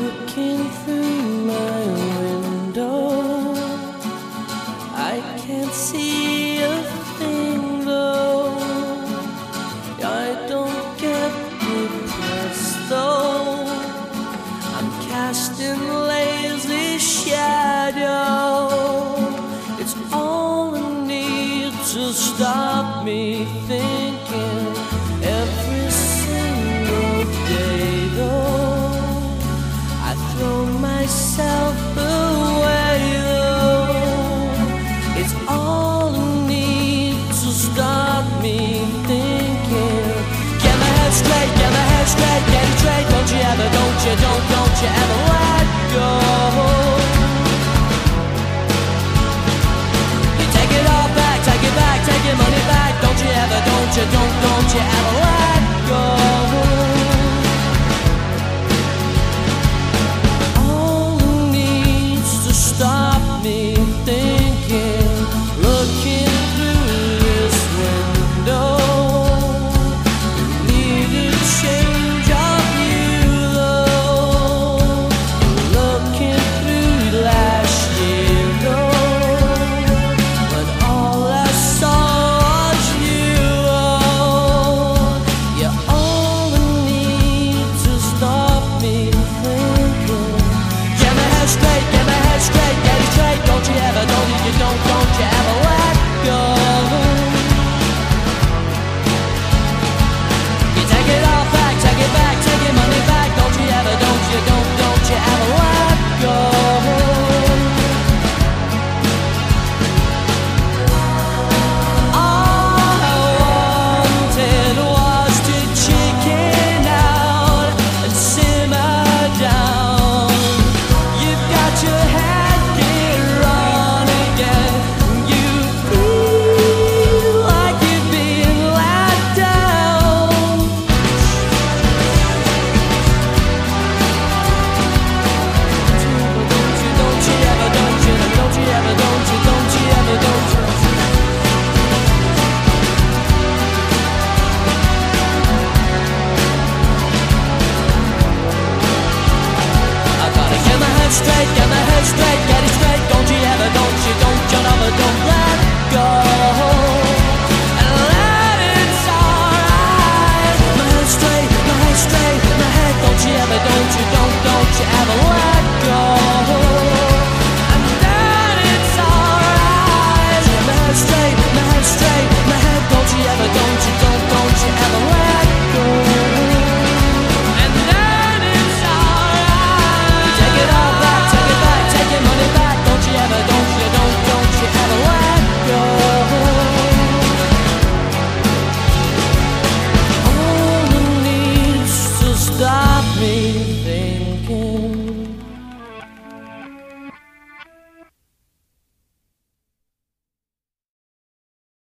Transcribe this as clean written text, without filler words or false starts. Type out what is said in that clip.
Looking through my window, I can't see a thing though. I don't get depressed though. I'm casting lazy shadow. It's all I need to stop me thinking every single day though. I throw myself away though. It's all I need to stop me thinking. Get my head straight, get my head straight, get it straight. Don't you ever, don't you ever let go. You take it all back, take it back, take your money back. Don't you ever, don't you ever let go. Stop me thinking, looking through this window. Need a change of you though. Looking through last year though, when all I saw was you. You're all I need to stop me thinking. Get my head straight, get my head straight, get it straight. Don't you ever, don't you ever let go. You take it all back, take it back, take your money back. Don't you ever, don't you ever let go. All I wanted was to chicken out and simmer down. You've got your head gear on again. You feel like you're being let down. Don't you ever, don't you ever, don't you ever, don't you. I gotta get my head straight, get my head straight, get it straight. Don't you ever, don't you ever, don't let go. And let it's alright. My head straight, my head straight, my head. Don't you ever, don't you ever let go. And let it's alright. My head straight, my head straight, my head. Don't you ever, don't you ever let go. And then it's alright. Take it all back, take your money back. Don't you ever, don't you ever let go. All it needs to stop me thinking.